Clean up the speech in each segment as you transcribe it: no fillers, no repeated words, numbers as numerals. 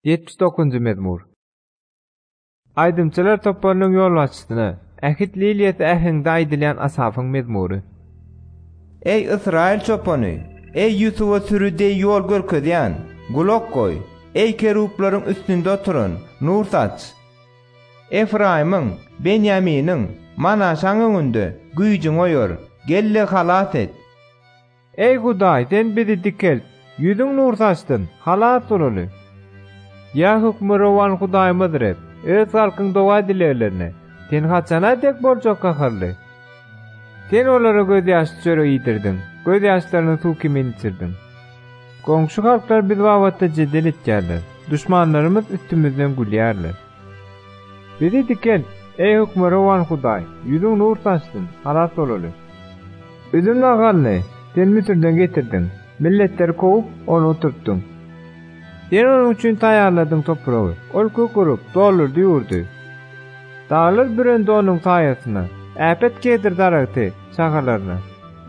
79-njy mezmur. Aydymçylar toplarlyň ýolbaşçysyna, ähit liliyeti ähliňde aýdylýan Asafyň mezmury. Ey Israil çopany, ey Yusufa sürüde ýol görkezýän, gulak goý. Ey keruplaryň üstünde oturan, nur saç. Efraimyň, Benjaminiň, mana şaň öňünde güýjüň oýar, gelle halat et. Ey Hudaý, sen bizi dikel, ýüzüň nur saçdyn, halat bolaly. Ya hukmurawan Hudaýymyzdyr hep, öz halkyň dowa dilerlerine, sen haçana dek boljak gaharly. Sen olara göz ýaşy çöre ýitirdiň, göz ýaşlaryny suw kimin içirdin. Goňşy halklar biz wagtda jedel etýärler, düşmanlarymyz üstümizden gülýärler. Bizi dikel, ey hukmurawan Hudaý, ýüzüň nur saçdyn, halat bolaly. Üzüm nagalny, sen Misirden getirdin, milletleri kovup onu oturtdun. Sen onun üçin taýarladyň topragy, ol kökürüp, dolurdy ýurdy. Dağlar bürendi onuň taýasyna, äpet kedir daragty şahalaryna.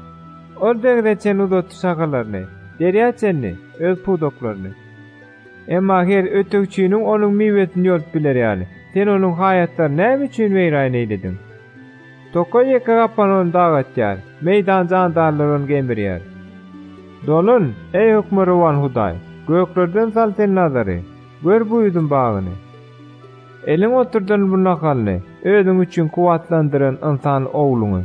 Ol degde sen uzatdy şahalaryny, derýa senni, öz pudoklaryny. Emma her ötökçiniň onuň miwetini ýolup biler ýaly. Sen onuň haýatlaryny näme üçin weýran eýledin? Tokoy ýeka gapan onu dagatýar, meýdan jandarlar onu gemberýär. Dolun, ey hukmurawan Hudaý, göklerden sal sen nazary, gör bu ýüzüň bagyny. Eliň oturdun bu nakalny, özüň üçin kuwatlandyran insan ogluny.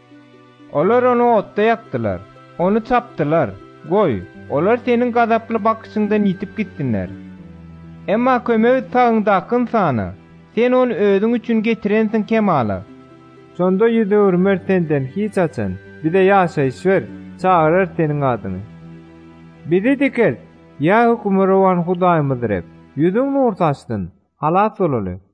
Olar onu otda ýakdylar, onu çapdylar. Goý, olar seniň gazaply bakışyňdan ýitip gitdiler. Emma kömegi taýyndaky insana, sen onu özüň üçin getirensiň kemala. Şonda ýüze örmer senden hiç açan, bize ýaşaýyş ber, çağırar seniň adyny. Bizi dikel, ya hukmurawan Hudaýymyzdyr hep, ýüzüň nur saçdyn, halat bolaly.